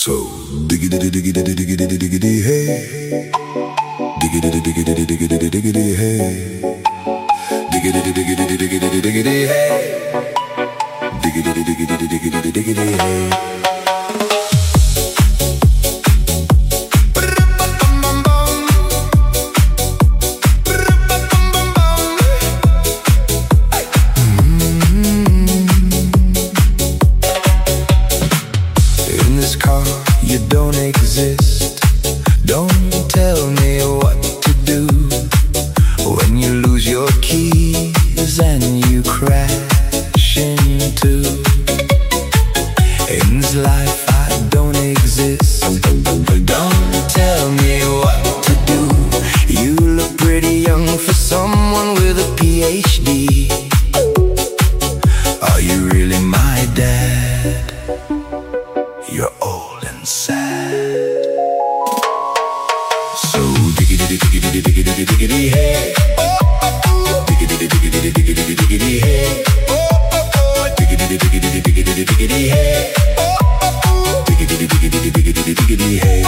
So diggity diggity diggity diggity hey, diggity diggity diggity diggity hey, diggity diggity diggity diggity hey, diggity diggity diggity diggity hey. You don't exist. Don't tell me what to do when you lose your keys and you crash into. In this life I don't exist. Don't tell me what to do. You look pretty young for someone with a PhD. Are you really my dad? You're old and sad. So diggity diggity diggity diggity hey, diggity diggity diggity diggity hey, diggity diggity diggity diggity hey, diggity diggity diggity diggity hey.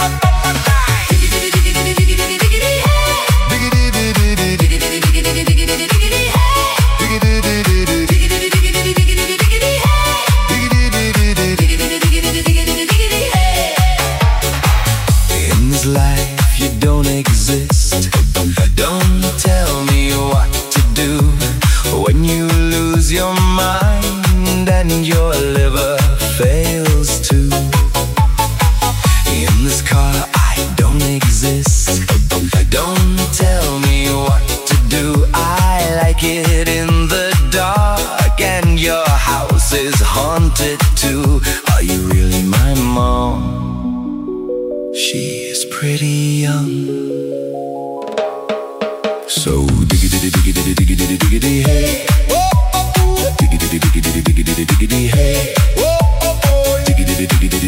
Life you don't exist. Don't tell me what to do when you lose your mind and your liver fails too. In this car I don't exist. Don't tell me what to do. I like it in the dark and your house is haunted too. Are you really my mom? She's pretty young. So diggity diggity diggity diggity hey, diggity diggity diggity diggity hey, diggity diggity